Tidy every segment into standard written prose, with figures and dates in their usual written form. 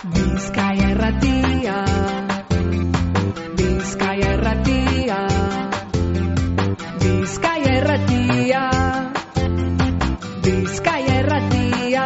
Bizkaia Irratia, Bizkaia Irratia, Bizkaia Irratia, Bizkaia Irratia.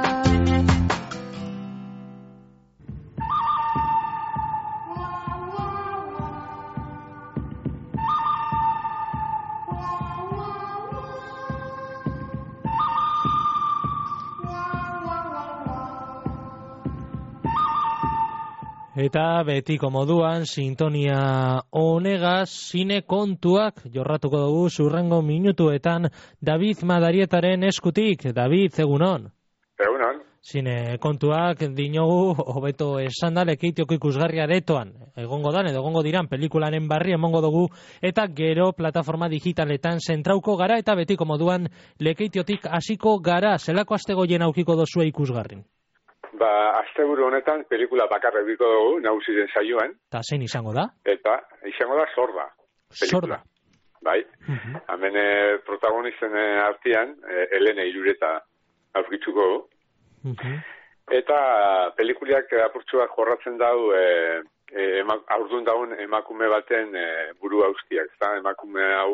Eta betiko moduan, sintonia honegaz, zine kontuak jorratuko dugu zurrengo minutuetan David Madarietaren eskutik. David, egunon? Egunon. Zine kontuak dinogu, hobeto esan da, Lekeitioko ikusgarri aretoan. Egongo dan, edo egongo diran, pelikulanen barri emongo dugu, eta gero plataforma digitaletan zentrauko gara, eta betiko moduan Lekeitiotik hasiko gara. Zelako astegoien aukiko dozue ikusgarrin? Asteburu honetan pelikula bakarra biko dugu, nagusiren saioan. Ta zein izango da? Eta izango da Sorda. Sorda. Bai. Hemen protagonisten artean, Elena Irureta aurkitzuko dugu. Eta pelikuliak apurtxoak jorratzen dau, aurdun daun emakume baten buru haustiak. Emakume hau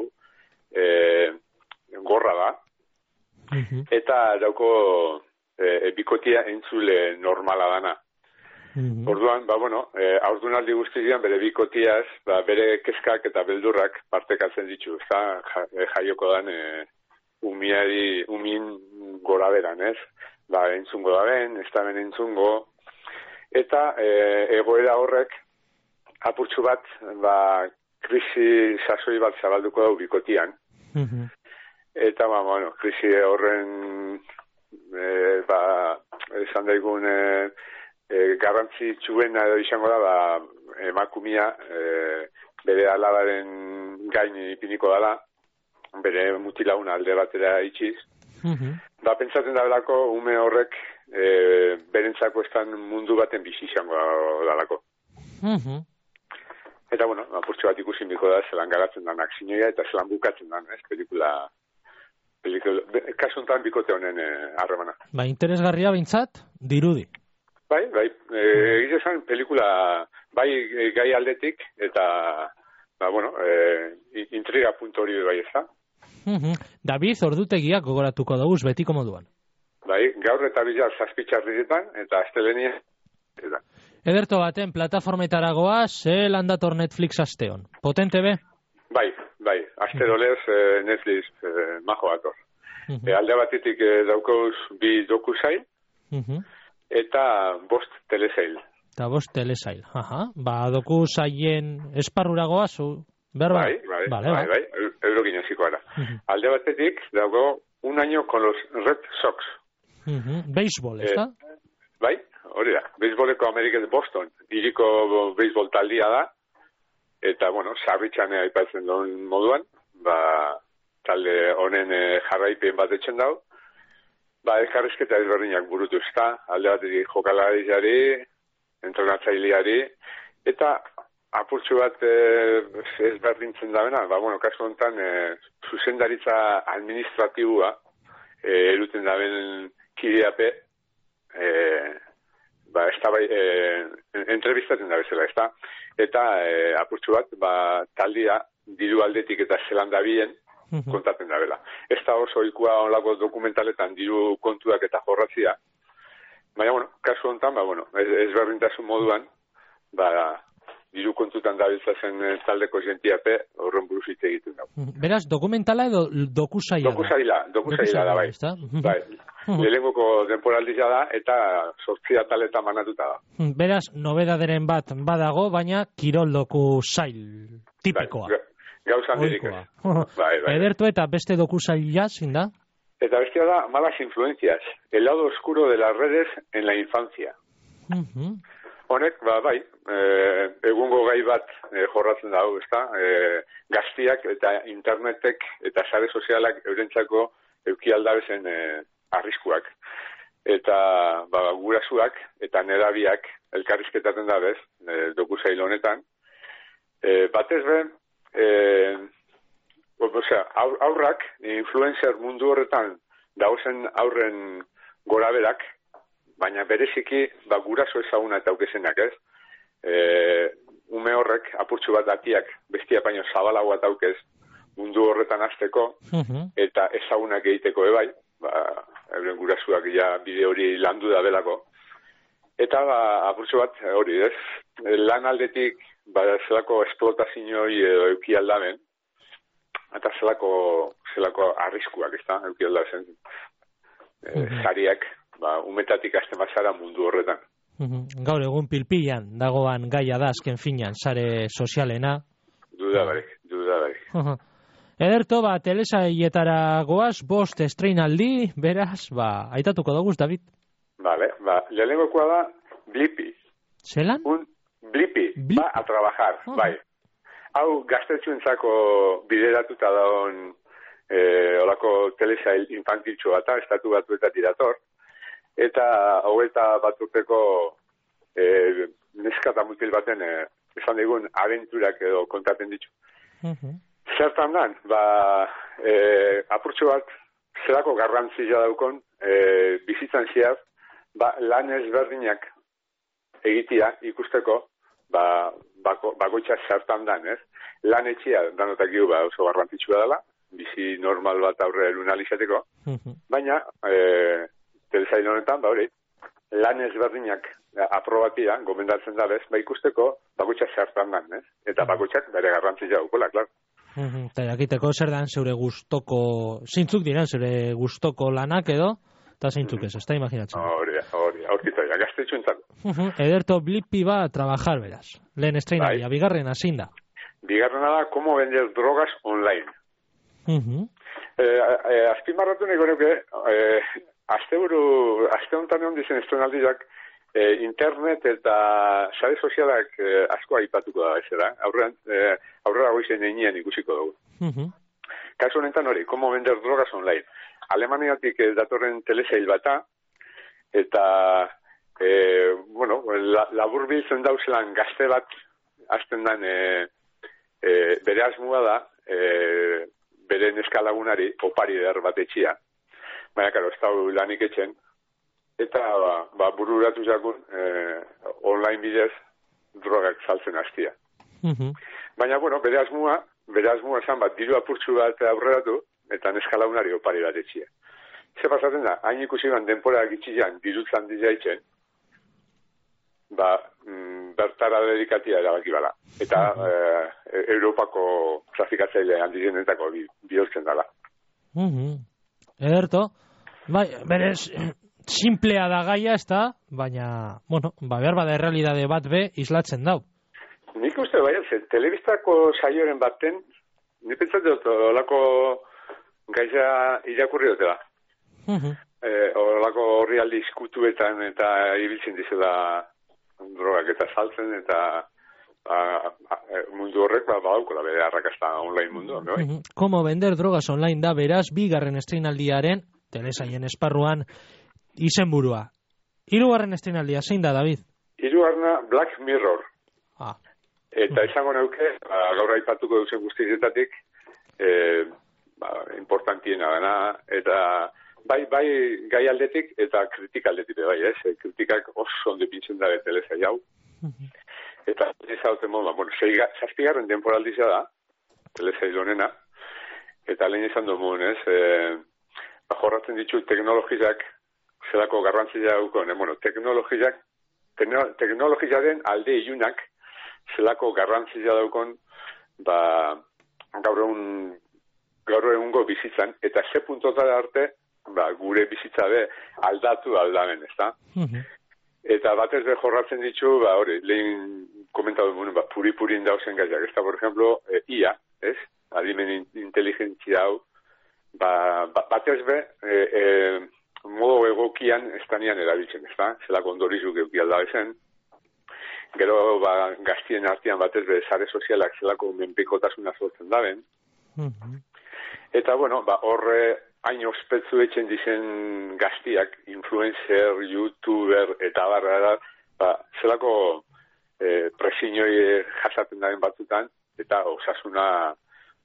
gorra da. Eta dauko bikotia entzule normala dana. Orduan, aurdunaldi guztian bere bikotiaz, bere kezkak eta beldurrak partekatzen ditu, jaioko dan umin gora beran, ez? Entzungo da ben, ez da ben entzungo, eta egoera horrek apurtxu bat, krisi sasoi bat zabalduko dau bikotian. Eta, krisi horren esan daigun garrantzi txuena edo izango da emakumia bere alabaren gain ipiniko dela, bere mutilauna alde batera itxiz. Pentsatzen da belako ume horrek berentzako estan mundu baten bizi izango dalako. Eta apurtxo bat ikusin biko da zelan garatzen danak zinoia eta zelan bukatzen dan, ez, pelikula kasuntan bikote honen harremana. Interesgarria bintzat, dirudi. Egizan pelikula gai aldetik eta intriga punto hori bai ez da. David, ordutegiak gogoratuko dauz betiko moduan. Gaur eta bizar zazpitxarrizetan eta astelenia. Ederto baten plataformetaragoa, ze landator Netflix asteon. Potente be? Aste dolez Netflix majo ator. Alde batetik daukoz bi dokusail eta 5 telesail. Eta 5 telesail. Dokusailen esparruragoa zu? Bai, eurokin hasiko ara. Alde batetik dauko un año con los Red Sox. Béisbol, ez da? Hori da. Béisboleko Amerika de Boston. Iriko béisbol taldia da. Eta, sarritxanea aipatzen duen moduan, talde honen jarraipen bat etxen dau, elkarrizketa ezberdinak burutu ezta, alde batetik jokalariari, entrenatzaileari, eta apurtxu bat ezberdintzen da bena, kasu honetan zuzendaritza administratibua eruten da ben kideape, entrevistatzen da bezala, ezta? Eta apurtxu bat, taldia diru aldetik eta zelan da bien kontatzen da bela. Ez da oso ikua onlako dokumentaletan diru kontuak eta jorratzia. Baina, kasu honetan, ezberdintasun moduan, diru kontutan da biltzazen taldeko jentiape horren buruz hitz egiten dago. Beraz, dokumentala edo dokusaila da? Dokusaila da, bai. Lehengoko temporaldia da eta 8 ataleta manatuta da. Beraz, nobedaderen bat badago, baina kirol dokusail tipikoa. Gauzan dirike. Edertu eta beste dokusaila zin da? Eta bestia da, malas influencias. El lado oscuro de las redes en la infancia. Honek, egungo gai bat jorratzen dago, ezta? Gaztiak eta internetek eta sare sozialak eurentzako eukialdabezen arriskuak. Eta gurasuak eta nerabiak elkarrizketaten dabez, dokusail honetan. Batez ben, aurrak, influencer mundu horretan dauzen aurren goraberak, baina bereziki, guraso ezaguna eta aukezenak, ez? Ume horrek, apurtxu bat atiak, bestia baino zabalago bat aukez, mundu horretan hasteko eta ezagunak egiteko ebai, euren gurasuak ja bide hori landu da belako. Eta apurtxu bat, hori, ez? Lan aldetik, zelako esplotazioi edo euki aldamen, eta zelako arriskuak, ez da, euki aldazen. Zariak, umetatik hasten bazara mundu horretan. Gaur egun pilpilan dagoan gaia da azken finan, sare sozialena. Duda barik. Ederto, telesailetara goaz, 5 estreinaldi, beraz, aitatuko daguz, David. Vale, lehenengokoa da Blippi. Zelan? Blippi, a trabajar, bai. Hau gaztetxuentzako bideratuta dagoen olako telesail infantiltxo bata, estatu batuetatik dator, eta hogeita bat urteko neska eta mutil baten esan digun abenturak edo kontaten ditu. Zertan dan, apurtxo bat zerako garrantzia daukon bizitzan ziaz, lan ezberdinak egitea ikusteko bakoitza zertan dan, ez? Lan etxea danotak giu oso garrantzitsua dela, bizi normal bat aurre lunalizateko, baina telesail honetan, hori, lan ezberdinak aprobatia, gomendatzen da bez, ikusteko bakoitza zertan dan, ez? Eta bakoitzak bere garrantzia daukola, klar. Eta jakiteko zer dan zeure gustoko, zeintzuk diren zeure gustoko lanak edo, eta zeintzuk ez, ez da imaginatzen. Hori, aurkitaia, gaztetxuentzako. Ederto Blippi trabajar, beraz. Lehen estreinalia, bigarrena, zein da? Bigarrena da, como vender drogas online. Azpimarratu niko nuke, aste honetan egon dizen estrenaldiak, internet eta sare sozialak asko aipatuko da bezala. Aurrera goizen einean ikusiko dugu. Kasu honetan hori, como vender drogas online. Alemaniatik datorren telesail bata, eta labur biltzen dauzelan gazte bat hasten dan bere asmoa da bere neskalagunari opari der bat etxia. Baina, karo, ez da lanik etxen. Eta bururatu jakun online bidez drogak saltzen hastia. Baina, bere asmoa esan diru apurtxu bat aurreratu eta neskalagunari opari bat etxia. Ze pasatzen da, hain ikusi ban denporak itxian dirutzan dizaitzen, bertara dedikatia erabaki bala. Eta Europako trafikatzaile handizenetako bihurtzen dela. Ederto, berez, simplea da gaia, ez da, baina, behar bada errealidade bat islatzen dau. Nik uste, telebistako saioren baten, nik pentsatzen dut, olako gaia irakurri dutela. Olako horri aldi izkutuetan eta ibiltzen dizela drogak eta saltzen eta mundu horrek badaukola bere arrakasta online mundu. Como vender drogas online da beraz bigarren estreinaldiaren telesaien esparruan izenburua. Hirugarren estreinaldia zein da, David? Hirugarrena Black Mirror. Eta esango neuke, gaur aipatuko duzen guztietatik importantiena dena, eta bai gai aldetik eta kritika aldetik bai, ez? Kritikak oso ondo pintzen da telesai hau. Eta ez hauten moda, zazpigarren temporaldizia da, telesai honena, eta lehen izan dugun, ez? Jorratzen ditu teknologizak, zelako garrantzia daukon, teknologiaren alde ilunak, zelako garrantzia daukon, gaur egungo bizitzan, eta ze puntotara arte, gure bizitza aldatu aldamen, ez da? Eta batez jorratzen ditu, hori, lehen komentatu duen, puri-purin dauzen gaiak, ez da, por ejemplo, IA, ez? Adimen inteligentzia hau, batez modo egokian estanian erabiltzen, ez da? Zelako ondorizuk euki aldabezen. Gero, gaztien artean batez sare sozialak zelako menpekotasuna sortzen daben. Eta, horre hain ospetzu etxen dizen gaztiak, influencer, youtuber, eta zelako presiñoi jasaten daren batzutan, eta osasuna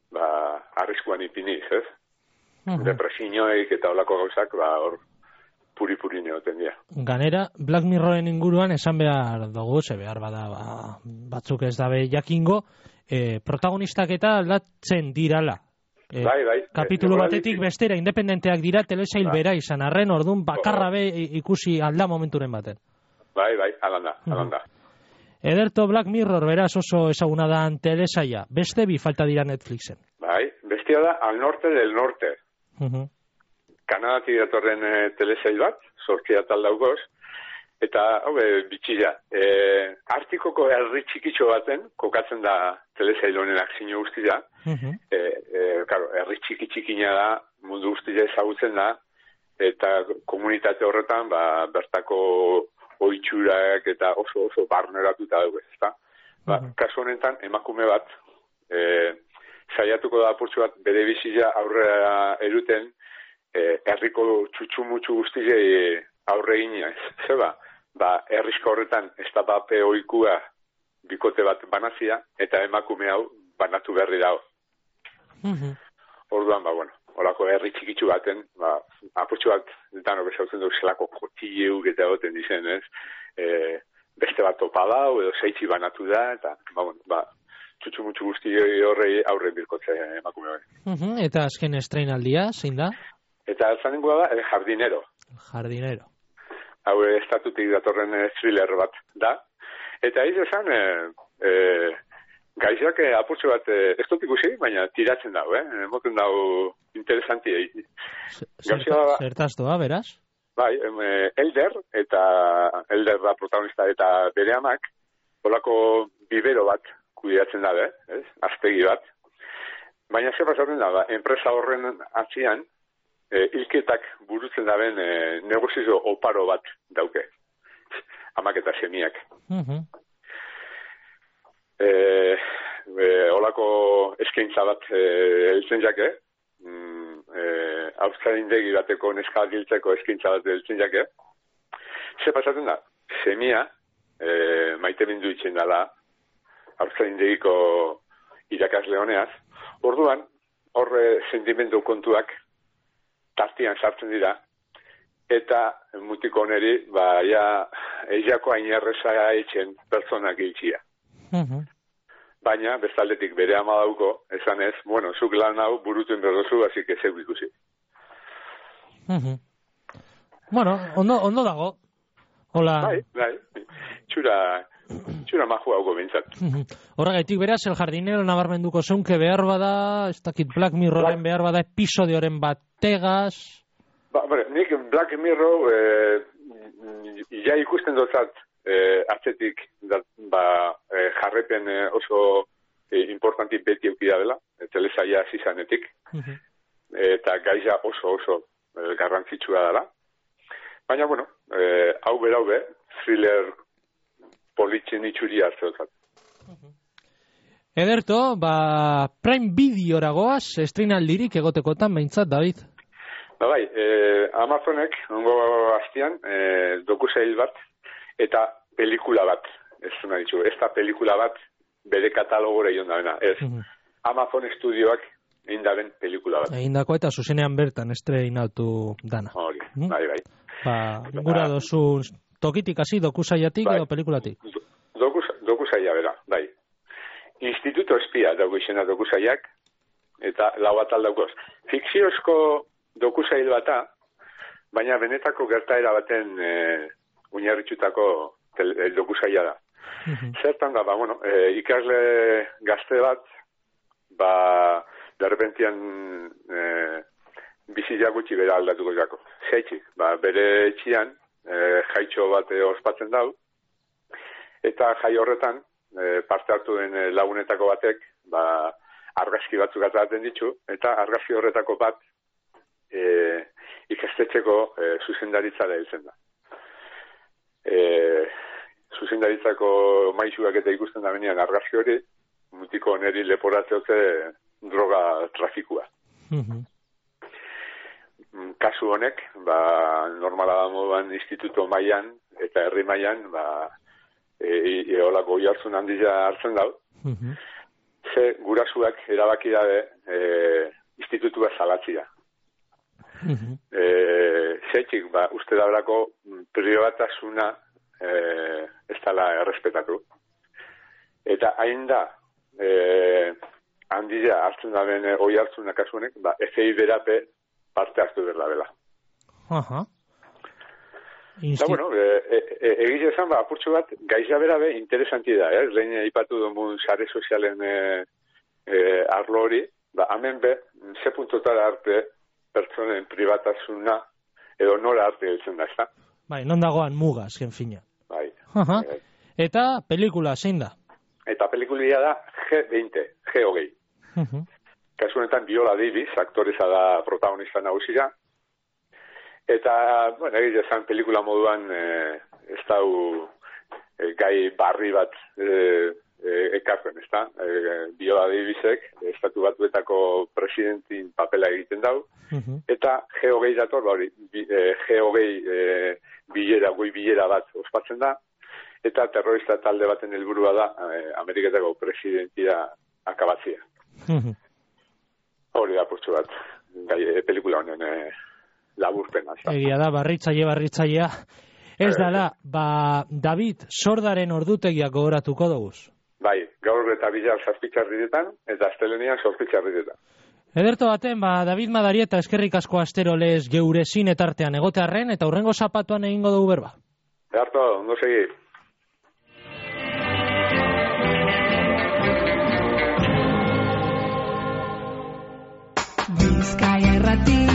arriskuan ipiniz, ez? Depresiñoik eta olako gauzak, puri-puri neoten dira. Ganera, Black Mirroren inguruan esan behar dugu, ze behar bada batzuk ez dabe jakingo, protagonistak eta aldatzen dirala. Bai. Kapitulu batetik bestera, independenteak dira, telesail bera izan arren, orduan bakarra be ikusi alda momenturen baten. Bai, alanda. Ederto Black Mirror, beraz oso ezaguna da telesaia. Beste bi falta dira Netflixen. Bai, bestia da Al Norte del Norte. Kanadatik datorren telesail bat, 8 atal daugoz, eta, bitxila, Artikoko herri txikitxo baten, kokatzen da telesail honen akzio guztia, herri txiki-txikina da, mundu guztia ezagutzen da, eta komunitate horretan, bertako oitxurak eta oso barneratuta dugu, ezta? Kasu honetan, emakume bat, saiatuko da apurtxo bat, bere bizia aurrera eruten, herriko txutxumutxu guztiei aurre ginez, zeba, herrizko horretan ez da bape oikua bikote bat banazia, eta emakume hau banatu berri dago. Orduan, horako herri txikitsu baten, apurtxo bat, danok ezautzen duk zelako kotileuk eta goten dizen, ez? Beste bat topa dau, edo zeitzi banatu da, eta, txutxumutxu guztiei horrei aurre birkotze emakume hori. Eta azken estreinaldia, zein da? Eta zanengoa da, El Jardinero. Jardinero. Hau estatutik datorren thriller bat da. Eta ez esan, gaizak apurtxo bat, ez dut ikusi, baina tiratzen dago, Moten dago interesanti. Zertaz doa, beraz? Bai, Elder da protagonista eta bere amak, holako bibero bat kudeatzen dabe, aztegi bat. Baina zer pasatzen da, enpresa horren atzian, hilketak burutzen daben negozio oparo bat dauke. Amak eta semiak. Olako eskaintza bat heltzen jake, hauzkarindegi bateko neska giltzeko eskaintza bat heltzen jake. Ze pasatzen da, semia maite bindu itzen dela hauzkarindegiko irakasle honeaz. Orduan, horre sentimendu kontuak tartian sartzen dira, eta mutiko oneri, eiako ainerreza etxen pertsonak giltzia. Baina, bestaldetik bere ama dauko, esan ez, zuk lan hau burutuen berdozu, hasi que zeu ikusi. Ondo dago. Hola. Bai. Txura maju hauko bintzat. Horregaitik, beraz, El Jardinero nabarmenduko zeunke behar bada, ez dakit Black Mirroren behar bada episodioren bategaz. Nik Black Mirror ja ikusten dotzat atzetik jarrepen oso importanti beti eukida dela, telesaia zizanetik, eta gaiza oso garrantzitsua dela. Baina, hau be, thriller politzen itxuria hartzeotzat. Ederto, Prime Videora goaz, estreinaldirik egotekotan behintzat, David? Bai, Amazonek, ongo hastian, dokusail bat, eta pelikula bat, ez da pelikula bat, bere katalogora ion da bena, ez. Amazon Studioak eindaben pelikula bat. Eindako eta zuzenean bertan estreinatu dana. Hori, bai. Gura dozu tokitik hasi, dokusaiatik edo pelikulatik? Dokusaia bera, bai. Instituto Espia dago izena dokusaiak, eta lau atal daukoz. Fikziozko dokusail bata, baina benetako gertaera baten oinarritutako dokusaila da. Zertan da, ikasle gazte bat, derrepentian bizia gutxi bera aldatuko jako. Zeitzik, bere etxian, jaitxo bat ospatzen dau, eta jai horretan, parte hartu den lagunetako batek, argazki batzuk atzaten ditu, eta argazki horretako bat ikastetxeko zuzendaritza da hiltzen da. Zuzendaritzako maisuak eta ikusten da benean argazki hori, mutiko neri leporatzeote droga trafikua. Kasu honek, normala da moduan instituto mailan eta herri mailan, eolako jartzun handia hartzen dau. Ze gurasuak erabaki dabe institutua salatzia. Zeitzik, uste dabrako pribatasuna ez dala errespetatu. Eta hain da, handia hartzen da ben oi hartzunak kasuanek, FI berape parte hartu berla bela. Eta, bueno, egiz esan, apurtxo bat, gaiza berabe interesanti da, lehen aipatu dugun sare sozialen arlo hori, hemen be, ze puntotara arte pertsonen pribatasuna edo nola arte geltzen da, ez da? Bai, non dagoan mugaz, gen fina. Bai. Eta pelikula, zein da? Eta pelikulia da G20. Kasu honetan Viola Davis, aktoreza da protagonista nagusia. Eta, bueno, egiz esan pelikula moduan ez dau gai barri bat ekarpen, ez da? Viola Davisek, estatu batuetako presidentin papela egiten dau. Eta G20 dator, G20 bilera bat ospatzen da. Eta terrorista talde baten helburua da Ameriketako presidentia akabatzea. Hori da purtsu bat, pelikula honen laburpena. Egia da, barritzailea. Ez dala, David Sordaren ordutegiak gogoratuko doguz. Bai, gaur eta bilar 7 herrietan, eta astelenian 8 herrietan. Ederto baten, David Madarieta eskerrik asko astero lez geure zinetartean egotearren, eta hurrengo zapatuan egingo dugu berba. Ederto, ondo segi. Bizkaia Irratia.